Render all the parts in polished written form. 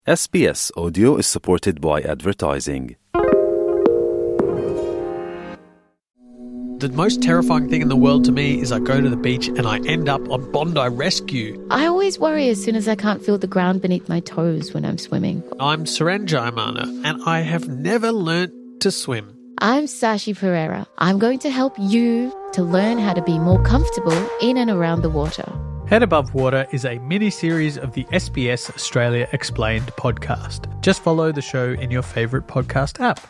SBS Audio is supported by advertising. The most terrifying thing in the world to me is I go to the beach and I end up on Bondi Rescue. I always worry as soon as I can't feel the ground beneath my toes when I'm swimming. I'm Suren Jayamana and I have never learnt to swim. I'm Sashi Pereira. I'm going to help you to learn how to be more comfortable in and around the water. Head Above Water is a mini-series of the SBS Australia Explained podcast. Just follow the show in your favourite podcast app.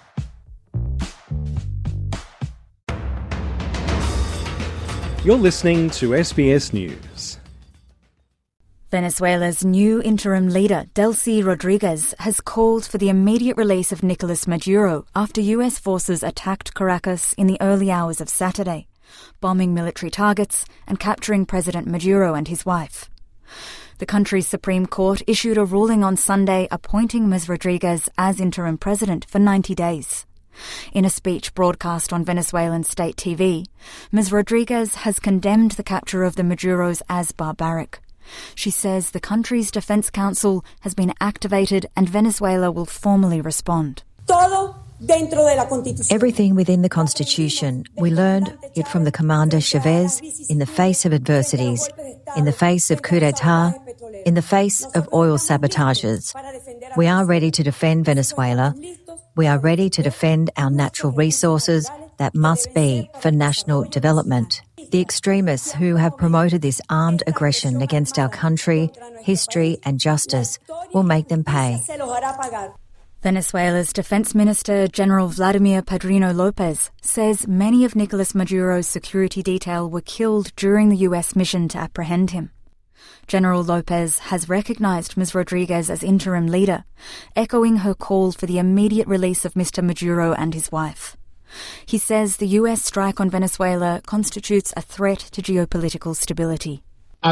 You're listening to SBS News. Venezuela's new interim leader, Delcy Rodriguez, has called for the immediate release of Nicolas Maduro after US forces attacked Caracas in the early hours of Saturday, bombing military targets and capturing President Maduro and his wife. The country's Supreme Court issued a ruling on Sunday appointing Ms. Rodriguez as interim president for 90 days. In a speech broadcast on Venezuelan state TV, Ms. Rodriguez has condemned the capture of the Maduros as barbaric. She says the country's Defense Council has been activated and Venezuela will formally respond. Everything within the Constitution. We learned it from the Commander Chavez in the face of adversities, in the face of coup d'etat, in the face of oil sabotages. We are ready to defend Venezuela. We are ready to defend our natural resources that must be for national development. The extremists who have promoted this armed aggression against our country, history and justice will make them pay. Venezuela's Defense Minister General Vladimir Padrino Lopez says many of Nicolas Maduro's security detail were killed during the US mission to apprehend him. General Lopez has recognized Ms. Rodriguez as interim leader, echoing her call for the immediate release of Mr. Maduro and his wife. He says the US strike on Venezuela constitutes a threat to geopolitical stability.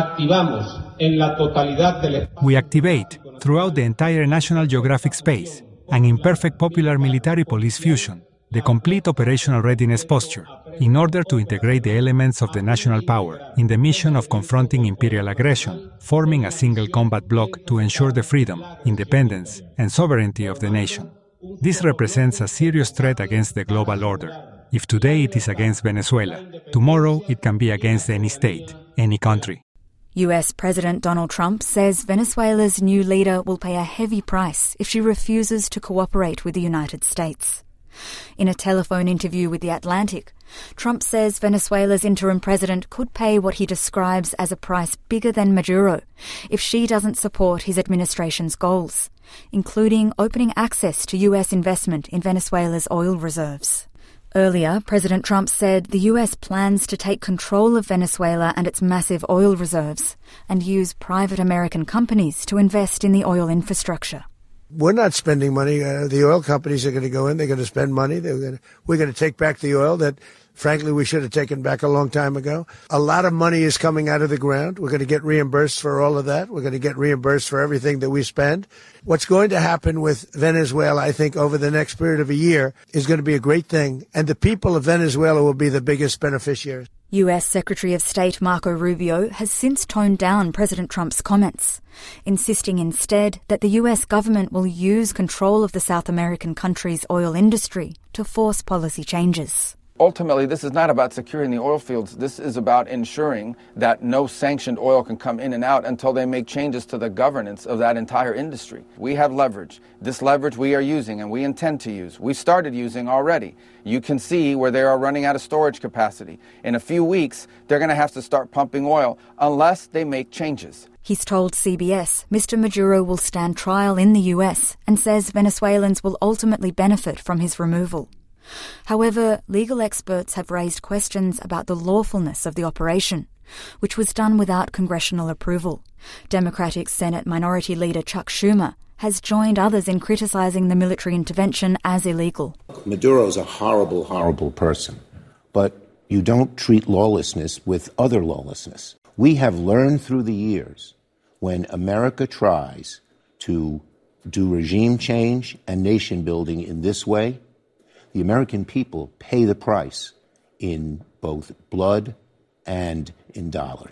We activate throughout the entire National Geographic space an imperfect popular military police fusion, the complete operational readiness posture, in order to integrate the elements of the national power in the mission of confronting imperial aggression, forming a single combat bloc to ensure the freedom, independence, and sovereignty of the nation. This represents a serious threat against the global order. If today it is against Venezuela, tomorrow it can be against any state, any country. US President Donald Trump says Venezuela's new leader will pay a heavy price if she refuses to cooperate with the United States. In a telephone interview with The Atlantic, Trump says Venezuela's interim president could pay what he describes as a price bigger than Maduro if she doesn't support his administration's goals, including opening access to US investment in Venezuela's oil reserves. Earlier, President Trump said the US plans to take control of Venezuela and its massive oil reserves and use private American companies to invest in the oil infrastructure. We're not spending money. The oil companies are going to go in. They're going to spend money. We're going to take back the oil that, frankly, we should have taken back a long time ago. A lot of money is coming out of the ground. We're going to get reimbursed for all of that. We're going to get reimbursed for everything that we spend. What's going to happen with Venezuela, I think, over the next period of a year is going to be a great thing. And the people of Venezuela will be the biggest beneficiaries. US Secretary of State Marco Rubio has since toned down President Trump's comments, insisting instead that the US government will use control of the South American country's oil industry to force policy changes. Ultimately, this is not about securing the oil fields. This is about ensuring that no sanctioned oil can come in and out until they make changes to the governance of that entire industry. We have leverage. This leverage we are using and we intend to use. We started using already. You can see where they are running out of storage capacity. In a few weeks, they're going to have to start pumping oil unless they make changes. He's told CBS Mr. Maduro will stand trial in the US and says Venezuelans will ultimately benefit from his removal. However, legal experts have raised questions about the lawfulness of the operation, which was done without congressional approval. Democratic Senate Minority Leader Chuck Schumer has joined others in criticizing the military intervention as illegal. Maduro's a horrible, horrible person, but you don't treat lawlessness with other lawlessness. We have learned through the years when America tries to do regime change and nation building in this way, the American people pay the price in both blood and in dollars.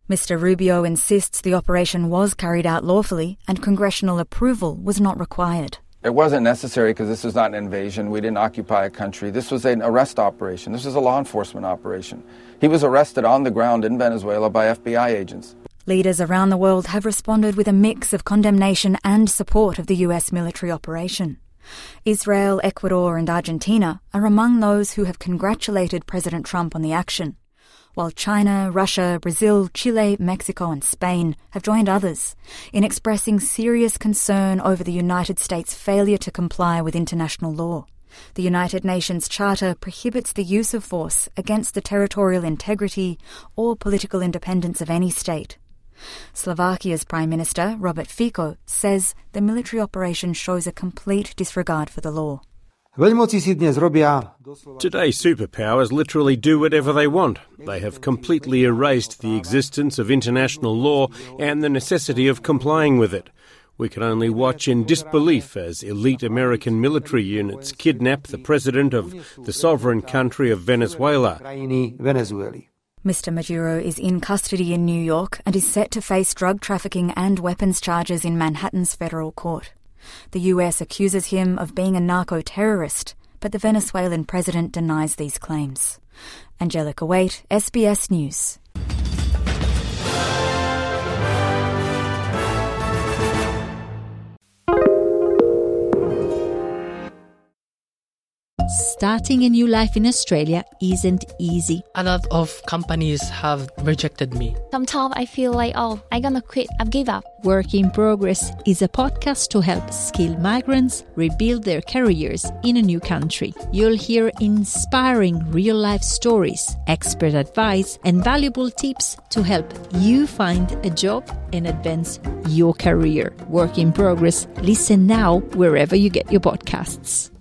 Mr. Rubio insists the operation was carried out lawfully and congressional approval was not required. It wasn't necessary because this was not an invasion. We didn't occupy a country. This was an arrest operation. This was a law enforcement operation. He was arrested on the ground in Venezuela by FBI agents. Leaders around the world have responded with a mix of condemnation and support of the US military operation. Israel, Ecuador and Argentina are among those who have congratulated President Trump on the action, while China, Russia, Brazil, Chile, Mexico and Spain have joined others in expressing serious concern over the United States' failure to comply with international law. The United Nations Charter prohibits the use of force against the territorial integrity or political independence of any state. Slovakia's Prime Minister, Robert Fico, says the military operation shows a complete disregard for the law. Today, superpowers literally do whatever they want. They have completely erased the existence of international law and the necessity of complying with it. We can only watch in disbelief as elite American military units kidnap the president of the sovereign country of Venezuela. Mr. Maduro is in custody in New York and is set to face drug trafficking and weapons charges in Manhattan's federal court. The US accuses him of being a narco-terrorist, but the Venezuelan president denies these claims. Angelica Waite, SBS News. Starting a new life in Australia isn't easy. A lot of companies have rejected me. Sometimes I feel like, I'm gonna quit, I've given up. Work in Progress is a podcast to help skilled migrants rebuild their careers in a new country. You'll hear inspiring real-life stories, expert advice, and valuable tips to help you find a job and advance your career. Work in Progress. Listen now wherever you get your podcasts.